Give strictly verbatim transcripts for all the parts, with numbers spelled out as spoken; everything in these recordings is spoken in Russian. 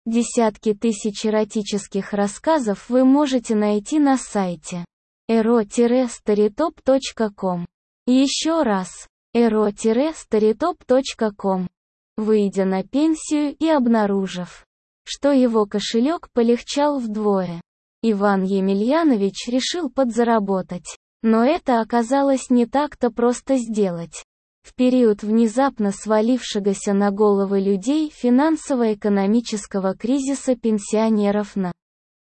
Десятки тысяч эротических рассказов вы можете найти на сайте эро старитоп точка ком. Еще раз, эро старитоп точка ком. Выйдя на пенсию и обнаружив, что его кошелек полегчал вдвое, Иван Емельянович решил подзаработать. Но это оказалось не так-то просто сделать. В период внезапно свалившегося на головы людей финансово-экономического кризиса пенсионеров на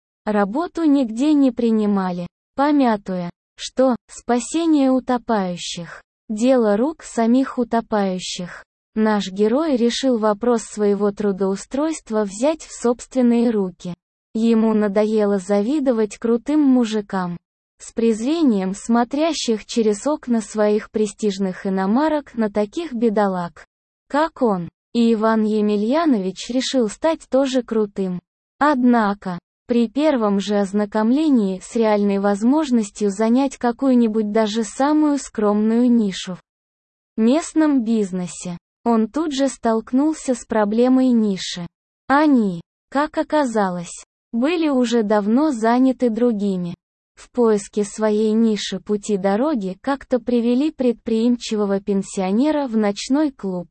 работу нигде не принимали, памятуя, что спасение утопающих – дело рук самих утопающих. Наш герой решил вопрос своего трудоустройства взять в собственные руки. Ему надоело завидовать крутым мужикам, с презрением смотрящих через окна своих престижных иномарок на таких бедолаг, как он, и Иван Емельянович решил стать тоже крутым. Однако, при первом же ознакомлении с реальной возможностью занять какую-нибудь даже самую скромную нишу в местном бизнесе, он тут же столкнулся с проблемой ниши. Они, как оказалось, были уже давно заняты другими. В поиске своей ниши пути дороги как-то привели предприимчивого пенсионера в ночной клуб.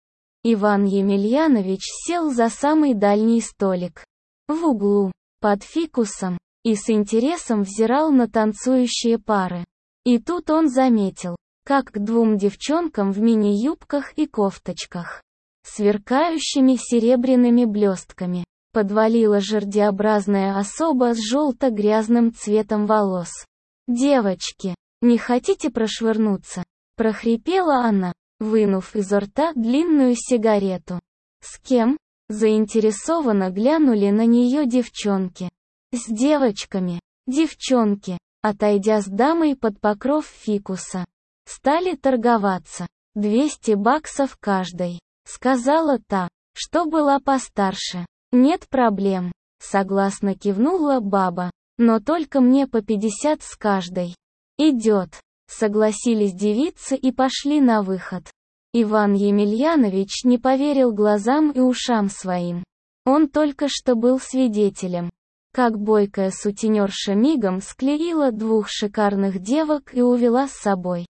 Иван Емельянович сел за самый дальний столик, в углу, под фикусом, и с интересом взирал на танцующие пары. И тут он заметил, как к двум девчонкам в мини-юбках и кофточках, сверкающими серебряными блестками, подвалила жердеобразная особа с желто-грязным цветом волос. «Девочки, не хотите прошвырнуться?» – прохрипела она, вынув изо рта длинную сигарету. «С кем?» – заинтересованно глянули на нее девчонки. «С девочками, девчонки», отойдя с дамой под покров фикуса, стали торговаться. «Двести баксов каждой», – сказала та, что была постарше. «Нет проблем», — согласно кивнула баба, «но только мне по пятьдесят с каждой». «Идет», — согласились девицы и пошли на выход. Иван Емельянович не поверил глазам и ушам своим. Он только что был свидетелем, как бойкая сутенерша мигом склеила двух шикарных девок и увела с собой.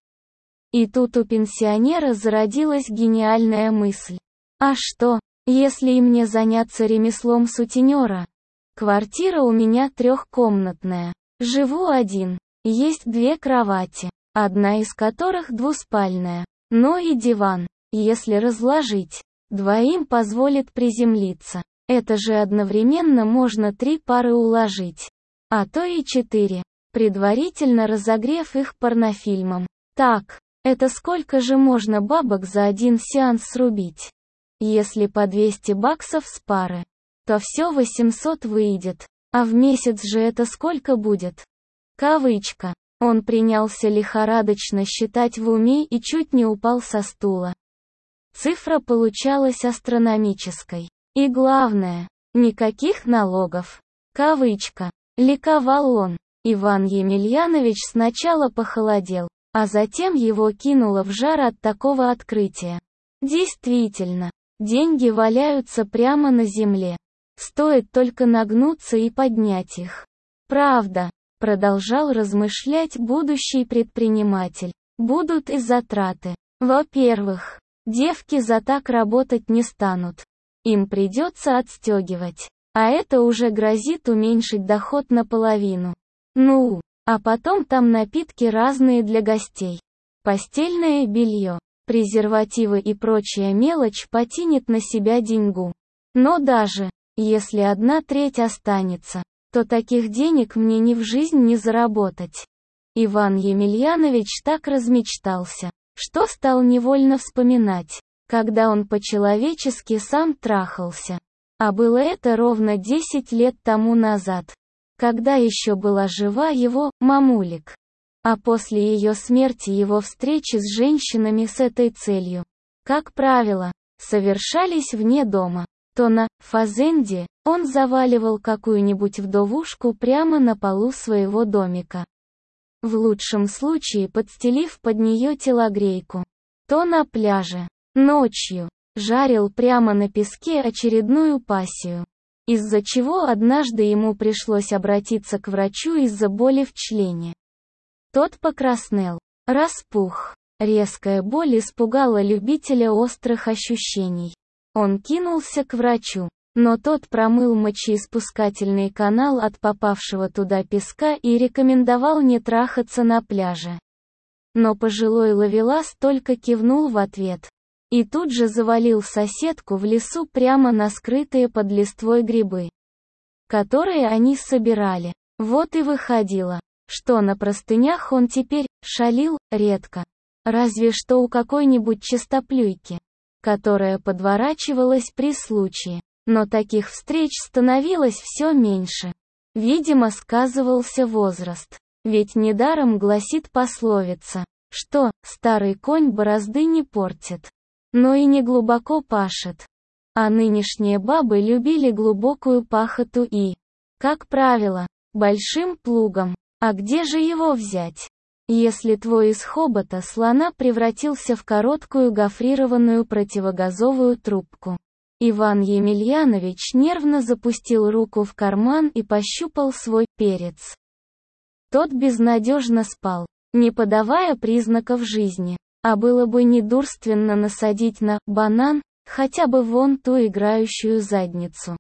И тут у пенсионера зародилась гениальная мысль. «А что, если и мне заняться ремеслом сутенера? Квартира у меня трехкомнатная. Живу один. Есть две кровати, одна из которых двуспальная. Но и диван, если разложить, двоим позволит приземлиться. Это же одновременно можно три пары уложить. А то и четыре, предварительно разогрев их порнофильмом. Так, это сколько же можно бабок за один сеанс срубить? Если по двести баксов с пары, то все восемьсот выйдет, а в месяц же это сколько будет?» Кавычка. Он принялся лихорадочно считать в уме и чуть не упал со стула. Цифра получалась астрономической. И главное, никаких налогов. Кавычка. Ликовал он. Иван Емельянович сначала похолодел, а затем его кинуло в жар от такого открытия. Действительно. Деньги валяются прямо на земле. Стоит только нагнуться и поднять их. Правда, продолжал размышлять будущий предприниматель, будут и затраты. Во-первых, девки за так работать не станут. Им придется отстегивать. А это уже грозит уменьшить доход наполовину. Ну, а потом там напитки разные для гостей. Постельное белье, презервативы и прочая мелочь потянет на себя деньгу. Но даже, если одна треть останется, то таких денег мне ни в жизнь не заработать. Иван Емельянович так размечтался, что стал невольно вспоминать, когда он по-человечески сам трахался. А было это ровно десять лет тому назад, когда еще была жива его мамулик. А после ее смерти его встречи с женщинами с этой целью, как правило, совершались вне дома. То на фазенде он заваливал какую-нибудь вдовушку прямо на полу своего домика, в лучшем случае подстелив под нее телогрейку. То на пляже, ночью, жарил прямо на песке очередную пассию. из-за чего однажды ему пришлось обратиться к врачу из-за боли в члене. Тот покраснел, распух. Резкая боль испугала любителя острых ощущений. Он кинулся к врачу, но тот промыл мочеиспускательный канал от попавшего туда песка и рекомендовал не трахаться на пляже. Но пожилой ловелас только кивнул в ответ. И тут же завалил соседку в лесу прямо на скрытые под листвой грибы, которые они собирали. Вот и выходило, что на простынях он теперь шалил редко. Разве что у какой-нибудь чистоплюйки, которая подворачивалась при случае. Но таких встреч становилось все меньше. Видимо, сказывался возраст. Ведь недаром гласит пословица, что «старый конь борозды не портит, но и не глубоко пашет». А нынешние бабы любили глубокую пахоту и, как правило, большим плугом. А где же его взять? Если твой из хобота слона превратился в короткую гофрированную противогазовую трубку. Иван Емельянович нервно запустил руку в карман и пощупал свой перец. Тот безнадежно спал, не подавая признаков жизни. А было бы недурственно насадить на банан хотя бы вон ту играющую задницу.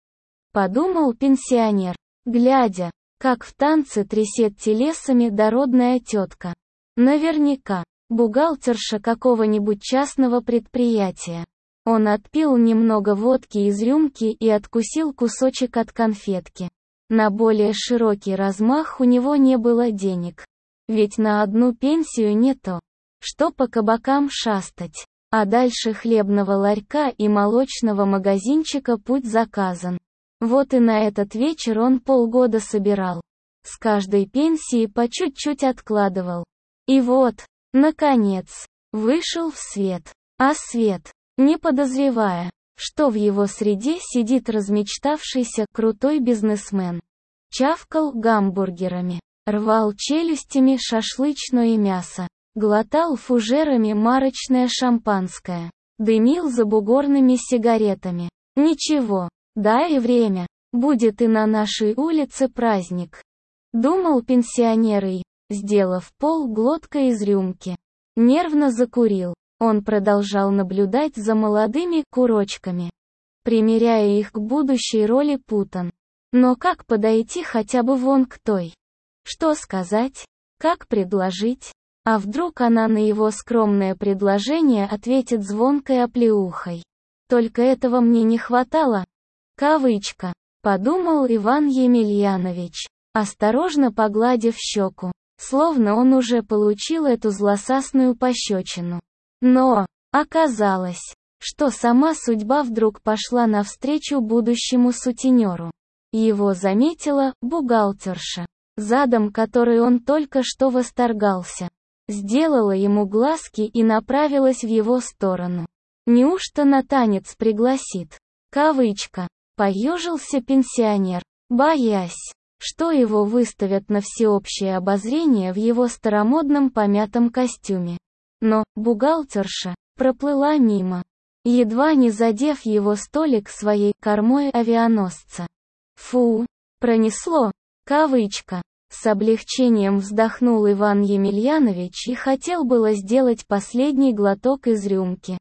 Подумал пенсионер, глядя, как в танце трясет телесами дородная тетка. Наверняка, бухгалтерша какого-нибудь частного предприятия. Он отпил немного водки из рюмки и откусил кусочек от конфетки. На более широкий размах у него не было денег. Ведь на одну пенсию не то, что по кабакам шастать. А дальше хлебного ларька и молочного магазинчика путь заказан. Вот и на этот вечер он полгода собирал. С каждой пенсии по чуть-чуть откладывал. И вот, наконец, вышел в свет. А свет, не подозревая, что в его среде сидит размечтавшийся крутой бизнесмен. Чавкал гамбургерами, рвал челюстями шашлычное мясо, глотал фужерами марочное шампанское, дымил забугорными сигаретами. Ничего. Да и время, будет и на нашей улице праздник. Думал пенсионер и, сделав полглотка из рюмки, нервно закурил. Он продолжал наблюдать за молодыми курочками, примеряя их к будущей роли путан. Но как подойти хотя бы вон к той? Что сказать? Как предложить? А вдруг она на его скромное предложение ответит звонкой оплеухой? Только этого мне не хватало. Кавычка, подумал Иван Емельянович, осторожно погладив щеку, словно он уже получил эту злосасную пощечину. Но, оказалось, что сама судьба вдруг пошла навстречу будущему сутенеру. Его заметила бухгалтерша, задом которой он только что восторгался. Сделала ему глазки и направилась в его сторону. Неужто на танец пригласит? Кавычка. Поежился пенсионер, боясь, что его выставят на всеобщее обозрение в его старомодном помятом костюме. Но бухгалтерша проплыла мимо, едва не задев его столик своей кормой авианосца. Фу, пронесло, кавычка. С облегчением вздохнул Иван Емельянович и хотел было сделать последний глоток из рюмки.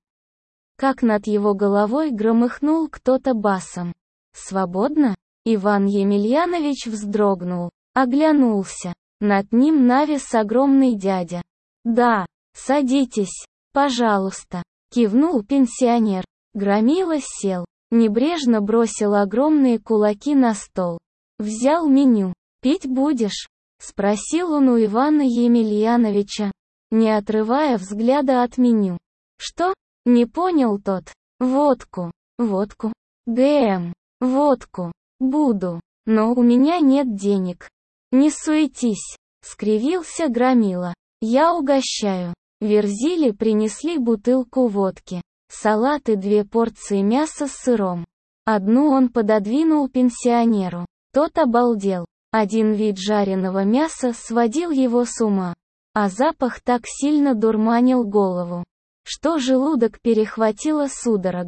Как над его головой громыхнул кто-то басом. «Свободно?» Иван Емельянович вздрогнул, оглянулся. Над ним навис огромный дядя. «Да, садитесь, пожалуйста», — кивнул пенсионер. Громила сел, небрежно бросил огромные кулаки на стол. Взял меню. «Пить будешь?» — спросил он у Ивана Емельяновича, не отрывая взгляда от меню. «Что?» — не понял тот. «Водку, водку, ГМ, водку, буду, но у меня нет денег». «Не суетись», — скривился Громила. «Я угощаю». Верзили принесли бутылку водки, салат и две порции мяса с сыром. Одну он пододвинул пенсионеру. Тот обалдел. Один вид жареного мяса сводил его с ума, а запах так сильно дурманил голову, что желудок перехватило судорогой.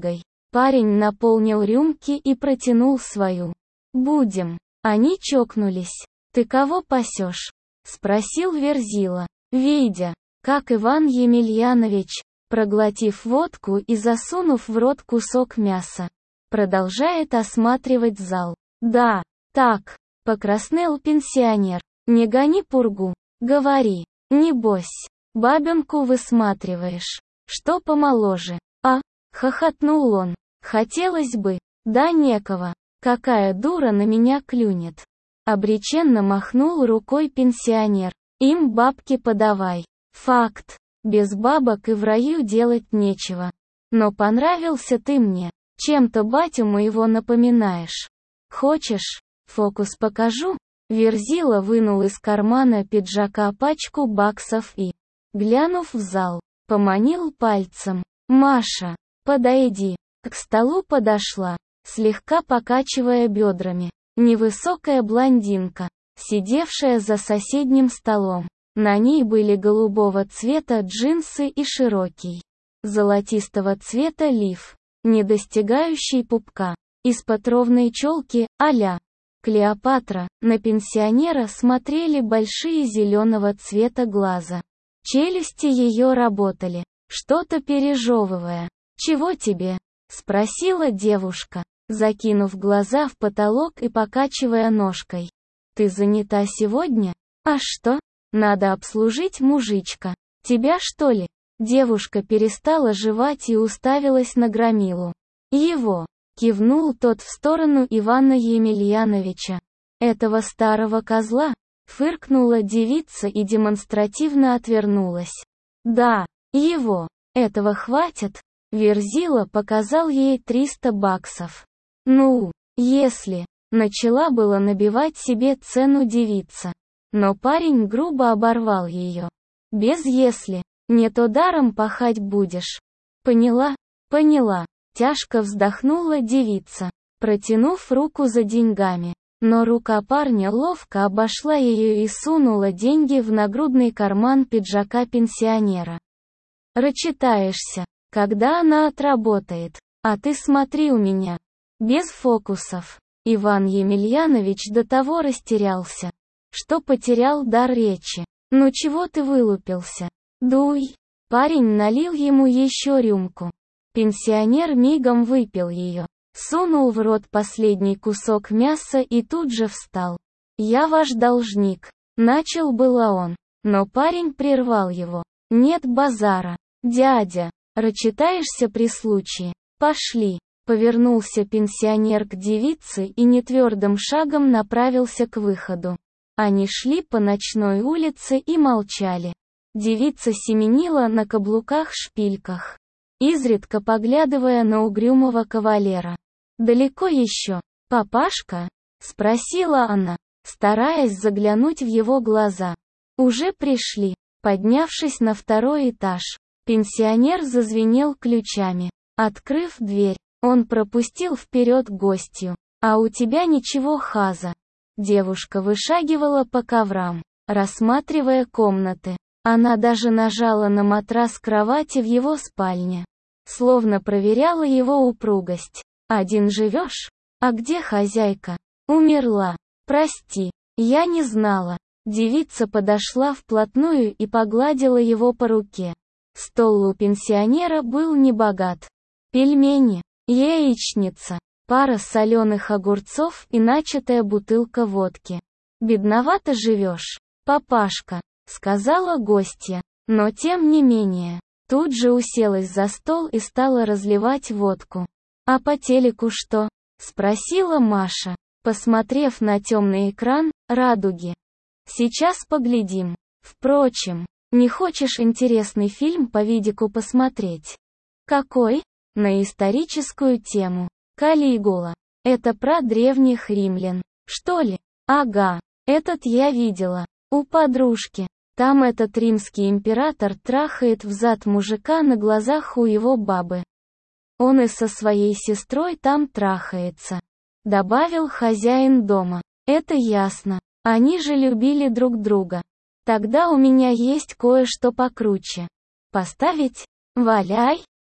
Парень наполнил рюмки и протянул свою. «Будем». Они чокнулись. «Ты кого пасешь?» — спросил Верзила. Видя, как Иван Емельянович, проглотив водку и засунув в рот кусок мяса, продолжает осматривать зал. «Да, так», — покраснел пенсионер. «Не гони пургу. Говори. Небось, бабенку высматриваешь. Что помоложе?» «А?» — хохотнул он. «Хотелось бы. Да некого. Какая дура на меня клюнет». Обреченно махнул рукой пенсионер. «Им бабки подавай. Факт. Без бабок и в раю делать нечего. Но понравился ты мне. Чем-то батю моего напоминаешь. Хочешь, фокус покажу?» Верзила вынул из кармана пиджака пачку баксов и, глянув в зал, поманил пальцем. «Маша, подойди». К столу подошла, слегка покачивая бедрами, невысокая блондинка, сидевшая за соседним столом. На ней были голубого цвета джинсы и широкий, золотистого цвета лиф, не достигающий пупка. Из-под ровной челки, а-ля Клеопатра, на пенсионера смотрели большие зеленого цвета глаза. Челюсти ее работали, что-то пережевывая. «Чего тебе?» — спросила девушка, закинув глаза в потолок и покачивая ножкой. «Ты занята сегодня? А что? Надо обслужить мужичка. Тебя что ли?» Девушка перестала жевать и уставилась на Громилу. «Его!» — кивнул тот в сторону Ивана Емельяновича. «Этого старого козла?» — фыркнула девица и демонстративно отвернулась. «Да, его. Этого хватит?» Верзила показал ей триста баксов. «Ну, если...» — начала было набивать себе цену девица. Но парень грубо оборвал ее. «Без если. Не то даром пахать будешь». «Поняла, поняла». Тяжко вздохнула девица, протянув руку за деньгами. Но рука парня ловко обошла ее и сунула деньги в нагрудный карман пиджака пенсионера. «Рачитаешься, когда она отработает. А ты смотри у меня. Без фокусов». Иван Емельянович до того растерялся, что потерял дар речи. «Ну чего ты вылупился? Дуй». Парень налил ему еще рюмку. Пенсионер мигом выпил ее, сунул в рот последний кусок мяса и тут же встал. «Я ваш должник», — начал было он, но парень прервал его. «Нет базара, дядя, рачитаешься при случае. Пошли». Повернулся пенсионер к девице и нетвердым шагом направился к выходу. Они шли по ночной улице и молчали. Девица семенила на каблуках-шпильках, изредка поглядывая на угрюмого кавалера. «Далеко еще, папашка?» — спросила она, стараясь заглянуть в его глаза. «Уже пришли». Поднявшись на второй этаж, пенсионер зазвенел ключами. Открыв дверь, он пропустил вперед гостью. «А у тебя ничего, Хаза?» Девушка вышагивала по коврам, рассматривая комнаты. Она даже нажала на матрас кровати в его спальне, словно проверяла его упругость. «Один живешь? А где хозяйка?» «Умерла. Прости, я не знала». Девица подошла вплотную и погладила его по руке. Стол у пенсионера был небогат. Пельмени, яичница, пара соленых огурцов и начатая бутылка водки. «Бедновато живешь, папашка», — сказала гостья, но тем не менее, тут же уселась за стол и стала разливать водку. «А по телеку что?» — спросила Маша, посмотрев на темный экран «Радуги». «Сейчас поглядим. Впрочем, не хочешь интересный фильм по видику посмотреть?» «Какой?» «На историческую тему. Калигула. Это про древних римлян. Что ли?» «Ага, этот я видела. У подружки. Там этот римский император трахает взад мужика на глазах у его бабы. Он и со своей сестрой там трахается», — добавил хозяин дома. «Это ясно. Они же любили друг друга. Тогда у меня есть кое-что покруче. Поставить? Валяй!»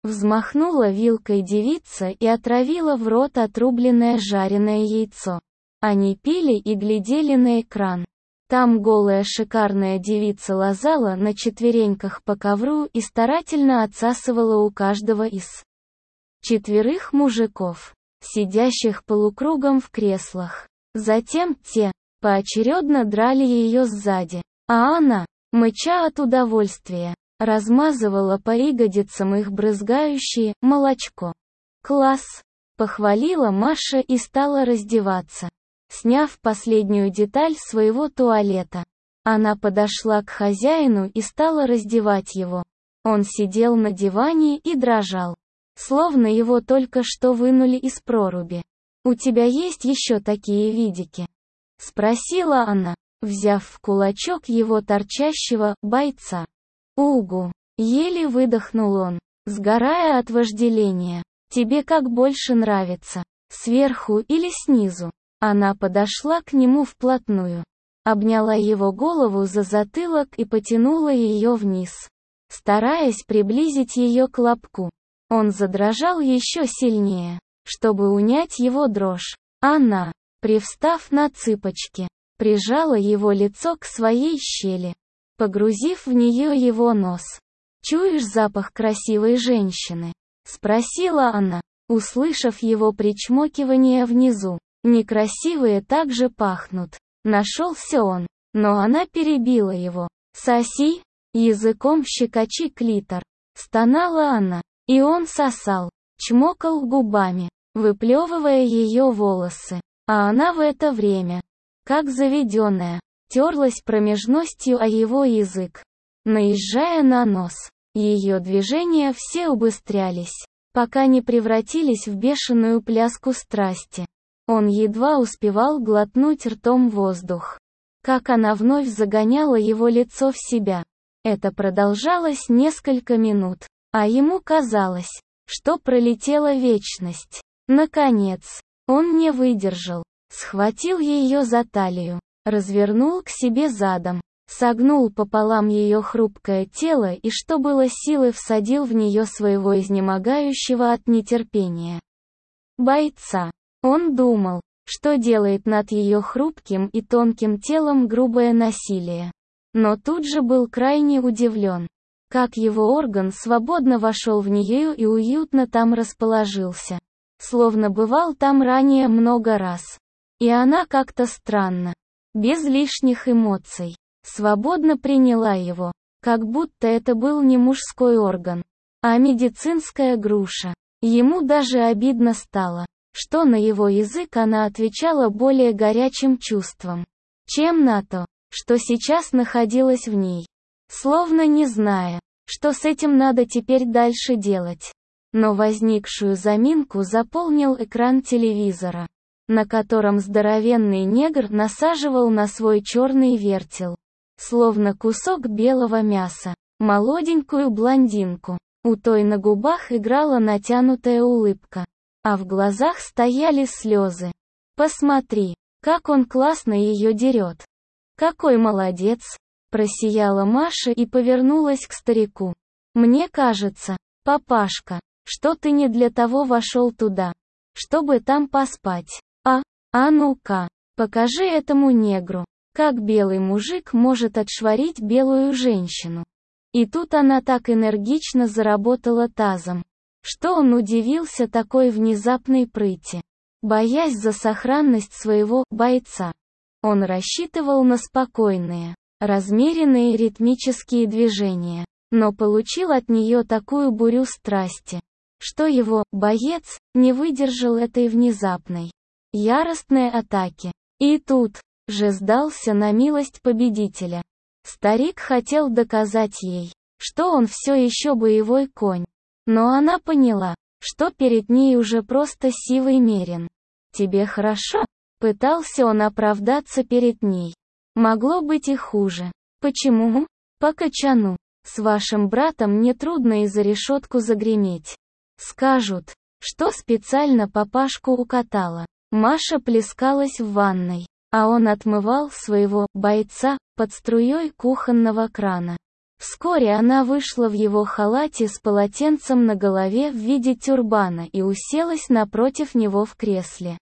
Взмахнула вилкой девица и отравила в рот отрубленное жареное яйцо. Они пили и глядели на экран. Там голая шикарная девица лазала на четвереньках по ковру и старательно отсасывала у каждого из четверых мужиков, сидящих полукругом в креслах. Затем те поочередно драли ее сзади, а она, мыча от удовольствия, размазывала по ягодицам их брызгающее молочко. «Класс!» — похвалила Маша и стала раздеваться. Сняв последнюю деталь своего туалета, она подошла к хозяину и стала раздевать его. Он сидел на диване и дрожал, словно его только что вынули из проруби. «У тебя есть еще такие видики?» — спросила она, взяв в кулачок его торчащего бойца. «Угу!» — еле выдохнул он, сгорая от вожделения. «Тебе как больше нравится, сверху или снизу?» Она подошла к нему вплотную, обняла его голову за затылок и потянула ее вниз, стараясь приблизить ее к лобку. Он задрожал еще сильнее, чтобы унять его дрожь. Она, привстав на цыпочки, прижала его лицо к своей щели, погрузив в нее его нос. «Чуешь запах красивой женщины?» — спросила она, услышав его причмокивание внизу. «Некрасивые также пахнут». Нашелся он, но она перебила его. «Соси!» — языком щекочи клитор. Стонала она, и он сосал, чмокал губами, выплевывая ее волосы. А она в это время, как заведенная, терлась промежностью о его язык, наезжая на нос. Ее движения все убыстрялись, пока не превратились в бешеную пляску страсти. Он едва успевал глотнуть ртом воздух. Как она вновь загоняла его лицо в себя. Это продолжалось несколько минут, а ему казалось, что пролетела вечность. Наконец, он не выдержал, схватил ее за талию, развернул к себе задом, согнул пополам ее хрупкое тело и что было силы всадил в нее своего изнемогающего от нетерпения бойца. Он думал, что делает над ее хрупким и тонким телом грубое насилие. Но тут же был крайне удивлен, как его орган свободно вошел в нее и уютно там расположился, словно бывал там ранее много раз. И она как-то странно, без лишних эмоций, свободно приняла его, как будто это был не мужской орган, а медицинская груша. Ему даже обидно стало, что на его язык она отвечала более горячим чувством, чем на то, что сейчас находилось в ней. Словно не зная, что с этим надо теперь дальше делать. Но возникшую заминку заполнил экран телевизора, на котором здоровенный негр насаживал на свой черный вертел, словно кусок белого мяса, молоденькую блондинку. У той на губах играла натянутая улыбка, а в глазах стояли слезы. «Посмотри, как он классно ее дерет! Какой молодец!» Просияла Маша и повернулась к старику. «Мне кажется, папашка, что ты не для того вошел туда, чтобы там поспать. А, а ну-ка, покажи этому негру, как белый мужик может отшвырить белую женщину». И тут она так энергично заработала тазом, что он удивился такой внезапной прыти. Боясь за сохранность своего бойца, он рассчитывал на спокойные, размеренные ритмические движения, но получил от нее такую бурю страсти, что его боец не выдержал этой внезапной, яростной атаки. И тут же сдался на милость победителя. Старик хотел доказать ей, что он все еще боевой конь. Но она поняла, что перед ней уже просто сивый мерин. «Тебе хорошо?» — пытался он оправдаться перед ней. «Могло быть и хуже. Почему?» «По качану. С вашим братом не трудно и за решетку загреметь. Скажут, что специально папашку укатала». Маша плескалась в ванной, а он отмывал своего бойца под струей кухонного крана. Вскоре она вышла в его халате с полотенцем на голове в виде тюрбана и уселась напротив него в кресле.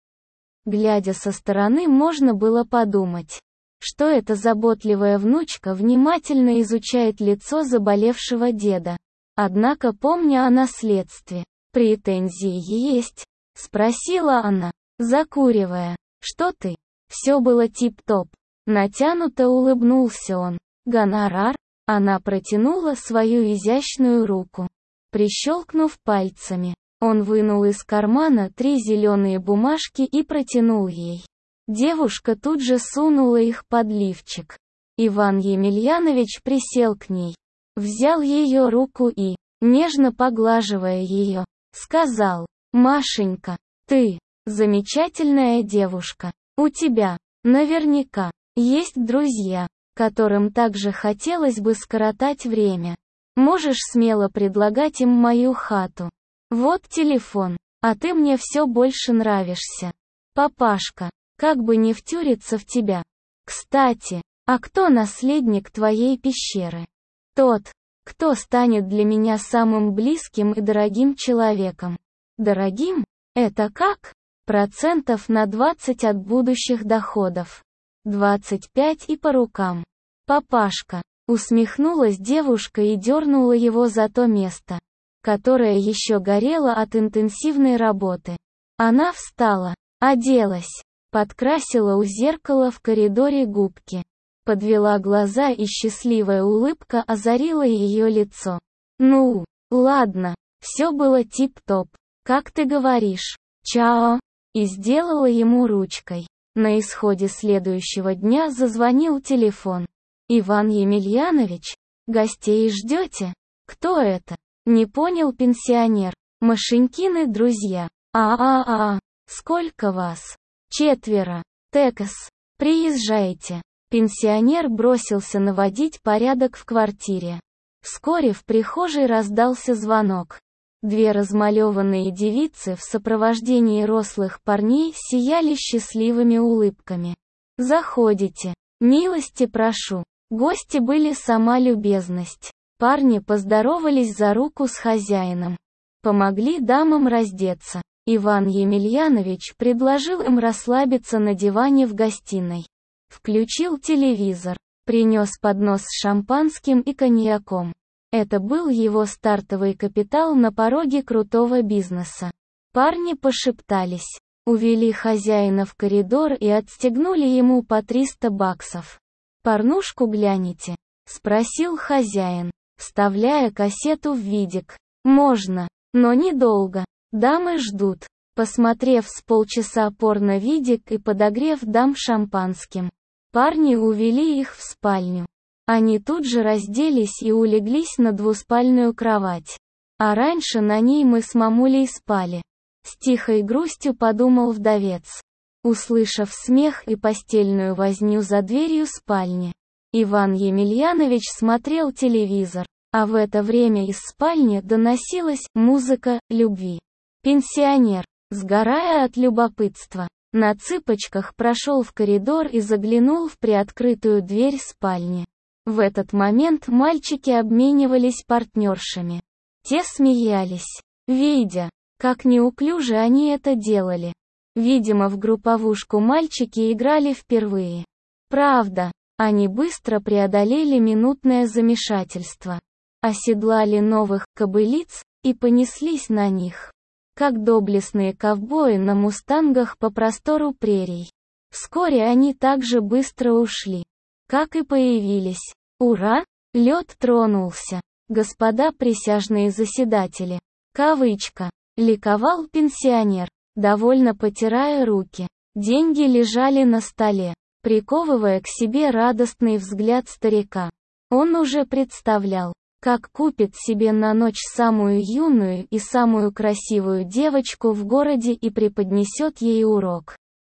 Глядя со стороны, можно было подумать, что эта заботливая внучка внимательно изучает лицо заболевшего деда. Однако, помня о наследстве, претензии есть? Спросила она, закуривая. Что ты? Все было тип-топ. Натянуто улыбнулся он. Гонорар? Она протянула свою изящную руку. Прищелкнув пальцами, он вынул из кармана три зеленые бумажки и протянул ей. Девушка тут же сунула их под лифчик. Иван Емельянович присел к ней, взял ее руку и, нежно поглаживая ее, сказал: «Машенька, ты замечательная девушка. У тебя, наверняка, есть друзья, которым также хотелось бы скоротать время. Можешь смело предлагать им мою хату. Вот телефон, а ты мне все больше нравишься. Папашка, как бы не втюриться в тебя. Кстати, а кто наследник твоей пещеры? Тот, кто станет для меня самым близким и дорогим человеком. Дорогим? Это как? Процентов на двадцать от будущих доходов. двадцать пять и по рукам. Папашка, усмехнулась девушка и дернула его за то место, которое еще горело от интенсивной работы. Она встала, оделась, подкрасила у зеркала в коридоре губки, подвела глаза, и счастливая улыбка озарила ее лицо. Ну, ладно, все было тип-топ, как ты говоришь. Чао, и сделала ему ручкой. На исходе следующего дня зазвонил телефон. Иван Емельянович, гостей ждете? Кто это? Не понял пенсионер. Машенькины друзья. А-а-а, сколько вас? Четверо. Текас, приезжайте. Пенсионер бросился наводить порядок в квартире. Вскоре в прихожей раздался звонок. Две размалеванные девицы в сопровождении рослых парней сияли счастливыми улыбками. «Заходите. Милости прошу». Гости были сама любезность. Парни поздоровались за руку с хозяином. Помогли дамам раздеться. Иван Емельянович предложил им расслабиться на диване в гостиной. Включил телевизор. Принес поднос с шампанским и коньяком. Это был его стартовый капитал на пороге крутого бизнеса. Парни пошептались, увели хозяина в коридор и отстегнули ему по триста баксов. «Порнушку гляните?» — спросил хозяин, вставляя кассету в видик. «Можно, но недолго. Дамы ждут». Посмотрев с полчаса порно-видик и подогрев дам шампанским, парни увели их в спальню. Они тут же разделись и улеглись на двуспальную кровать. А раньше на ней мы с мамулей спали. С тихой грустью подумал вдовец, услышав смех и постельную возню за дверью спальни. Иван Емельянович смотрел телевизор, а в это время из спальни доносилась музыка любви. Пенсионер, сгорая от любопытства, на цыпочках прошел в коридор и заглянул в приоткрытую дверь спальни. В этот момент мальчики обменивались партнершами. Те смеялись, видя, как неуклюже они это делали. Видимо, в групповушку мальчики играли впервые. Правда, они быстро преодолели минутное замешательство. Оседлали новых кобылиц и понеслись на них, как доблестные ковбои на мустангах по простору прерий. Вскоре они также быстро ушли, как и появились. Ура! Лед тронулся. Господа присяжные заседатели. Кавычка. Ликовал пенсионер, довольно потирая руки. Деньги лежали на столе, приковывая к себе радостный взгляд старика. Он уже представлял, как купит себе на ночь самую юную и самую красивую девочку в городе и преподнесет ей урок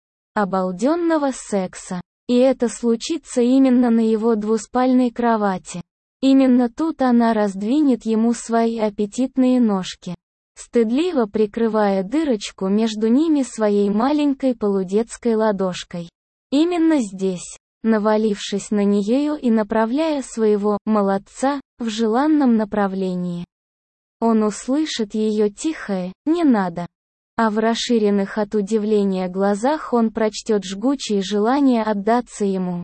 обалденного секса. И это случится именно на его двуспальной кровати. Именно тут она раздвинет ему свои аппетитные ножки, стыдливо прикрывая дырочку между ними своей маленькой полудетской ладошкой. Именно здесь, навалившись на нее и направляя своего «молодца» в желанном направлении. Он услышит ее тихое «не надо». А в расширенных от удивления глазах он прочтет жгучее желание отдаться ему.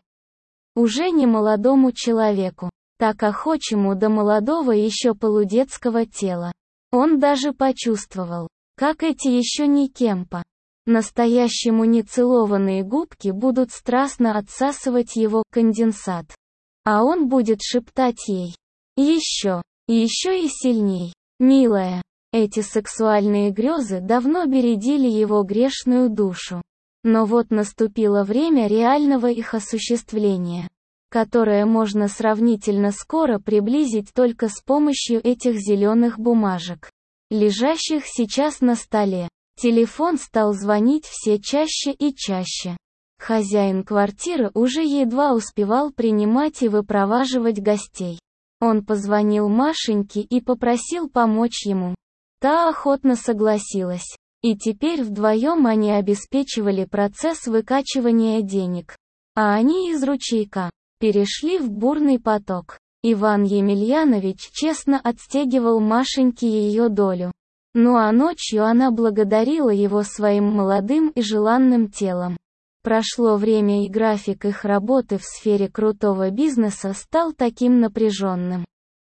Уже не молодому человеку, так охочему до молодого еще полудетского тела. Он даже почувствовал, как эти еще не кемпа, настоящему нецелованные губки будут страстно отсасывать его конденсат. А он будет шептать ей «еще, еще и сильней, милая». Эти сексуальные грезы давно бередили его грешную душу. Но вот наступило время реального их осуществления, которое можно сравнительно скоро приблизить только с помощью этих зеленых бумажек, лежащих сейчас на столе. Телефон стал звонить все чаще и чаще. Хозяин квартиры уже едва успевал принимать и выпроваживать гостей. Он позвонил Машеньке и попросил помочь ему. Та охотно согласилась. И теперь вдвоем они обеспечивали процесс выкачивания денег. А они из ручейка перешли в бурный поток. Иван Емельянович честно отстегивал Машеньке ее долю. Ну а ночью она благодарила его своим молодым и желанным телом. Прошло время, и график их работы в сфере крутого бизнеса стал таким напряженным,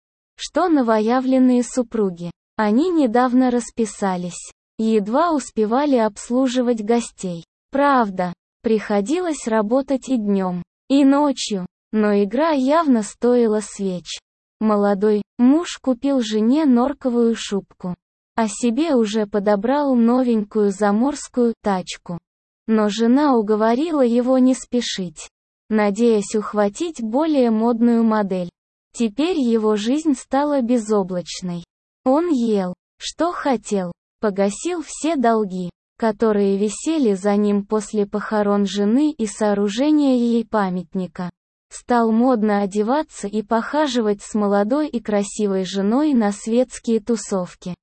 что новоявленные супруги, они недавно расписались, едва успевали обслуживать гостей. Правда, приходилось работать и днем, и ночью, но игра явно стоила свеч. Молодой муж купил жене норковую шубку, а себе уже подобрал новенькую заморскую тачку. Но жена уговорила его не спешить, надеясь ухватить более модную модель. Теперь его жизнь стала безоблачной. Он ел, что хотел, погасил все долги, которые висели за ним после похорон жены и сооружения ей памятника. Стал модно одеваться и похаживать с молодой и красивой женой на светские тусовки.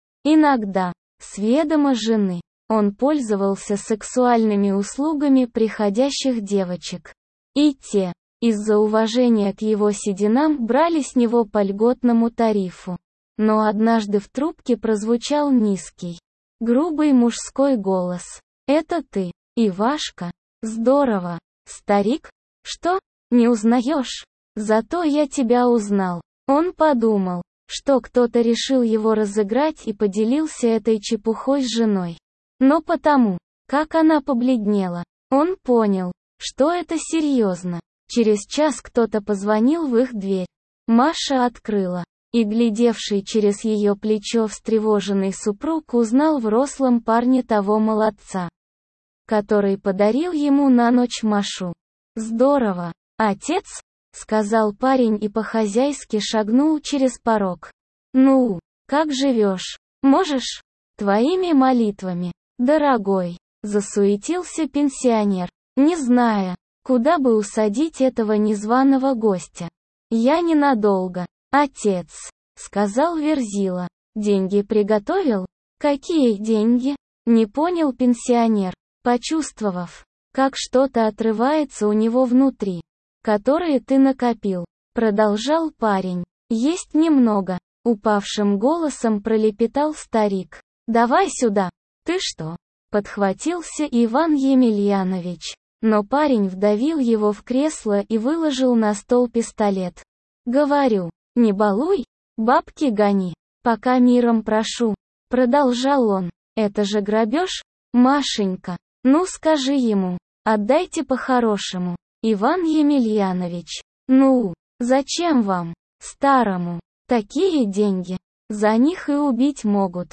Иногда, с ведома жены, он пользовался сексуальными услугами приходящих девочек. И те, из-за уважения к его сединам, брали с него по льготному тарифу. Но однажды в трубке прозвучал низкий, грубый мужской голос. «Это ты, Ивашка? Здорово. Старик? Что, не узнаешь? Зато я тебя узнал». Он подумал, что кто-то решил его разыграть и поделился этой чепухой с женой. Но потому, как она побледнела, он понял, что это серьезно. Через час кто-то позвонил в их дверь. Маша открыла. И глядевший через ее плечо встревоженный супруг узнал в рослом парне того молодца, который подарил ему на ночь Машу. «Здорово, отец», — сказал парень и по-хозяйски шагнул через порог. «Ну, как живешь? Можешь? Твоими молитвами, дорогой», — засуетился пенсионер, не зная, куда бы усадить этого незваного гостя. «Я ненадолго». «Отец», — сказал Верзила, — «деньги приготовил?» «Какие деньги?» — не понял пенсионер, почувствовав, как что-то отрывается у него внутри. «Которые ты накопил», — продолжал парень. «Есть немного», — упавшим голосом пролепетал старик. «Давай сюда». «Ты что?» — подхватился Иван Емельянович. Но парень вдавил его в кресло и выложил на стол пистолет. «Говорю, не балуй, бабки гони, пока миром прошу», — продолжал он. «Это же грабеж, Машенька. Ну скажи ему, отдайте по-хорошему, Иван Емельянович. Ну, зачем вам, старому, такие деньги? За них и убить могут».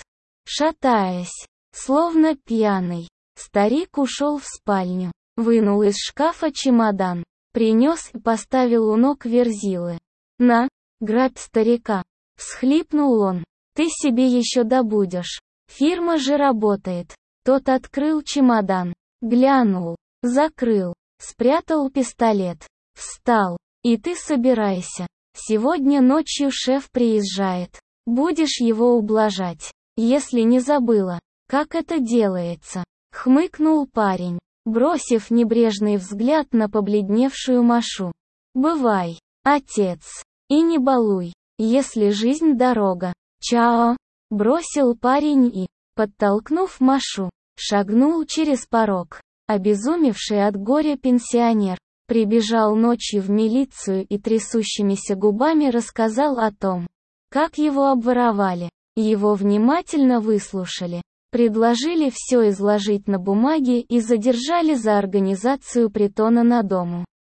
Шатаясь, словно пьяный, старик ушел в спальню, вынул из шкафа чемодан, принес и поставил у ног Верзилы. «На, грабь старика», — всхлипнул он. «Ты себе еще добудешь. Фирма же работает». Тот открыл чемодан, глянул, закрыл, спрятал пистолет, встал. «И ты собирайся. Сегодня ночью шеф приезжает. Будешь его ублажать, если не забыла, как это делается», — хмыкнул парень. бросив небрежный взгляд на побледневшую Машу. «Бывай, отец, и не балуй, если жизнь дорога. Чао!» Бросил парень и, подтолкнув Машу, шагнул через порог. Обезумевший от горя пенсионер прибежал ночью в милицию и трясущимися губами рассказал о том, как его обворовали. Его внимательно выслушали, предложили все изложить на бумаге и задержали за организацию притона на дому.